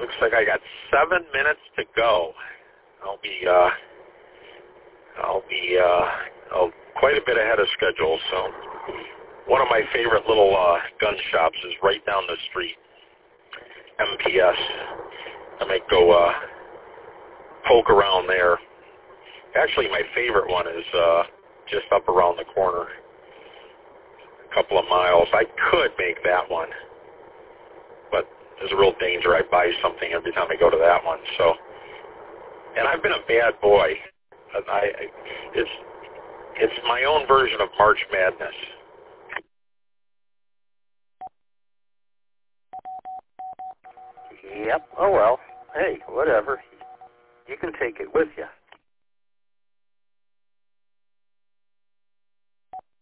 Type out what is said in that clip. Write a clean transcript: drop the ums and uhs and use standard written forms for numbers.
looks like I got 7 minutes to go. I'll be quite a bit ahead of schedule. So one of my favorite little gun shops is right down the street, MPS. I might go poke around there. Actually, my favorite one is just up around the corner, a couple of miles. I could make that one, but there's a real danger I buy something every time I go to that one. So, and I've been a bad boy. It's my own version of March Madness. Yep. Oh, well. Hey, whatever. You can take it with you.